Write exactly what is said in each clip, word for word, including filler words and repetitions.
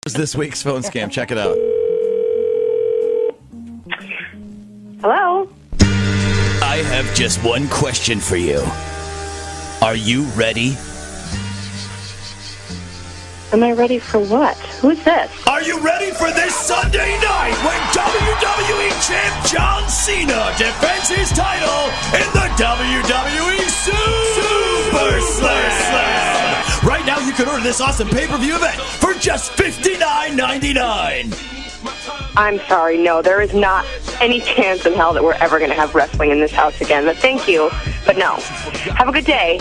This week's phone scam. Check it out. Hello? I have just one question for you. Are you ready? Am I ready for what? Who's this? Are you ready for this Sunday night when W W E champ John Cena defends his title in the W W E Super Slam? Right now you can order this awesome pay-per-view event for just fifty-nine ninety-nine. I'm sorry, no, there is not any chance in hell that we're ever going to have wrestling in this house again. But thank you, but no. Have a good day.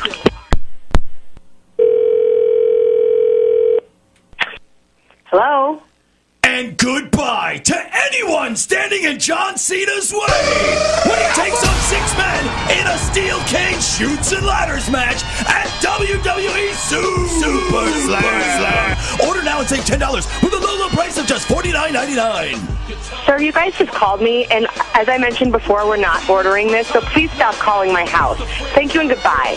Hello? And goodbye to anyone standing in John Cena's way when he takes on six men in a steel cage shoots and ladders match at W W E Super Slam. Order now and save ten dollars with a low, low price of just forty-nine ninety-nine. Sir, you guys just called me, and as I mentioned before, we're not ordering this, so please stop calling my house. Thank you and goodbye.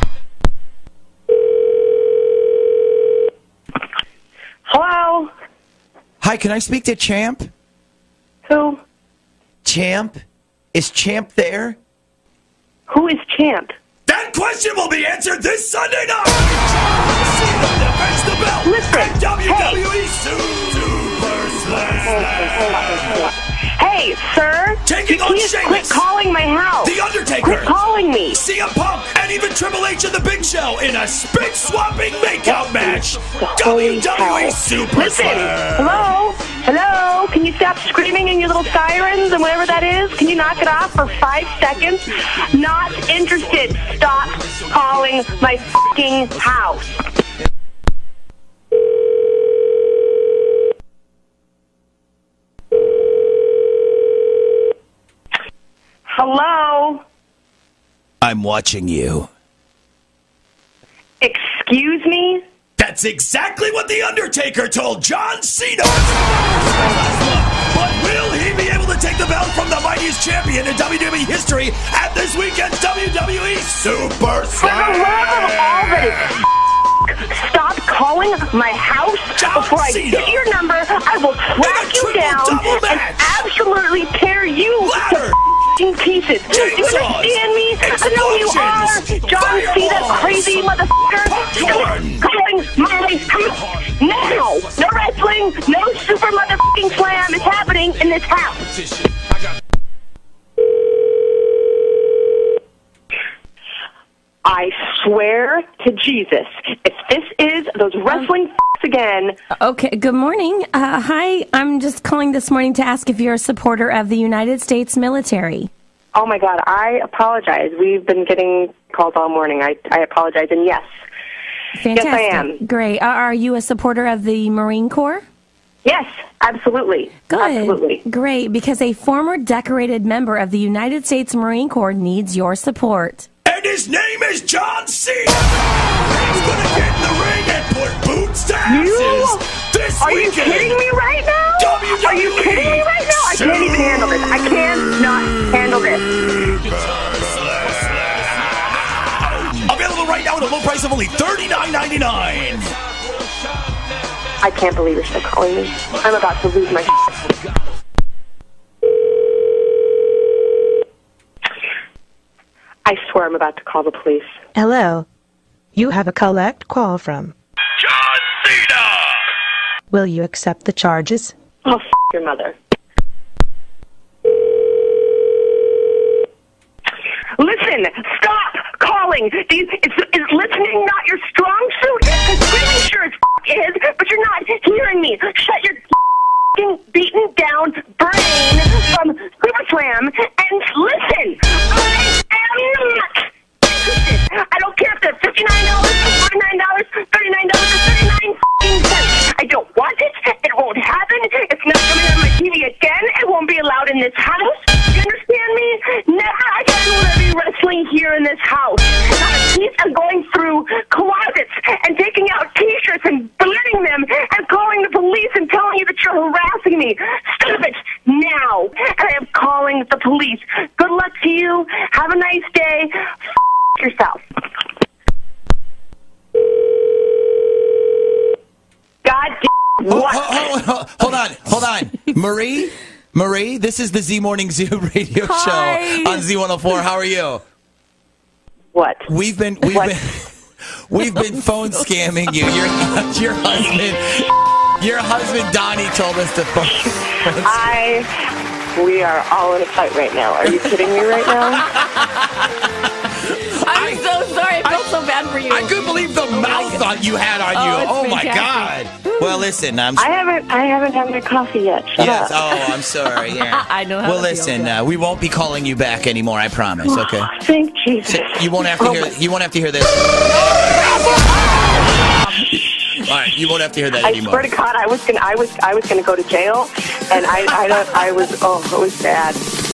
Hello? Hi, can I speak to Champ? Who? Champ? Is Champ there? Who is Champ? That question will be answered this Sunday night. Cena defends the belt. Listen, at W W E hey. Super Slam. Hey, sir. Taking you on just Sheamus. Quit calling my house. The Undertaker. Quit calling me. C M Punk and even Triple H and the Big Show in a spit-swapping makeout match. Holy W W E hell. Super Listen, Slam. hello? Hello? Can you stop screaming in your little sirens and whatever that is? Can you knock it off for five seconds? Not interested. Stop calling my fucking house. Hello? I'm watching you. Excuse me? That's exactly what The Undertaker told John Cena. But will he be able to take the belt from the mightiest champion in W W E history at this weekend's W W E Super Slam? For the love of all that is stop calling my house John before I Cena. get your number. I will track you triple down double and match. absolutely tear you Ladder. to pieces. Do you Chainsaws. understand me? I know you are, Explosions. John Cena, Fireballs. crazy motherfucker. Popcorn. Stop calling my house now. No wrestling, no super motherfucking slam is happening in this house. I swear to Jesus, if this is those wrestling um, f***s again... Okay, good morning. Uh, hi, I'm just calling this morning to ask if you're a supporter of the United States military. Oh, my God, I apologize. We've been getting calls all morning. I, I apologize, and yes. Fantastic. Yes, I am. Great. Uh, are you a supporter of the Marine Corps? Yes, absolutely. Good. Absolutely. Great, because a former decorated member of the United States Marine Corps needs your support. And his name is John Cena. He's going to get in the ring and put boots to asses. You? This Are weekend. you kidding me right now? W W E Are you kidding me right now? I can't even handle this. I cannot handle this. Available right now at a low price of only thirty-nine ninety-nine. I can't believe you're still calling me. I'm about to lose my shit. I swear I'm about to call the police. Hello. You have a collect call from John Cena! Will you accept the charges? Oh, f*** your mother. Listen, stop calling. Do you, is, is listening not your strong suit? Because pretty sure it f- is, but you're not hearing me. Shut your f***ing beaten down brain from Super Slam and listen. I am not interested. I don't care if they're fifty-nine dollars, forty-nine dollars, thirty-nine dollars, or thirty-nine cents. I don't want it. It won't happen. It's not coming on my T V again. It won't be allowed in this house. You understand me? Never again will there be wrestling here in this house. Not a piece of going through closets and taking out T-shirts and burning them and calling the police and telling you that you're harassing me. Stop it now. And I am calling the police. Good luck to you. Have a nice day. F*** yourself. God damn Hold, What? hold, hold, hold on, hold on. Marie? Marie, this is the Z Morning Zoo radio Hi. show on Z one oh four. How are you? What? We've been we've What? been we've been phone scamming you. Your your husband your husband Donnie told us to phone. I. We are all in a fight right now. Are you kidding me right now? I'm so sorry. I felt so bad for you. I couldn't believe the mouth on you had on Oh, you. it's Oh my fantastic. God. Well, listen, I'm. I haven't. I haven't had my coffee yet. Shut Yes. up. Oh, I'm sorry. Yeah. I know how Well, to feel, listen, yeah. uh, we won't be calling you back anymore. I promise. Okay. Thank Jesus. You won't have to Oh, hear. You won't have to hear this. All right. You won't have to hear that I anymore. swear to God, I was gonna. I was. I was gonna go to jail, and I. I don't. I was. Oh, it was bad.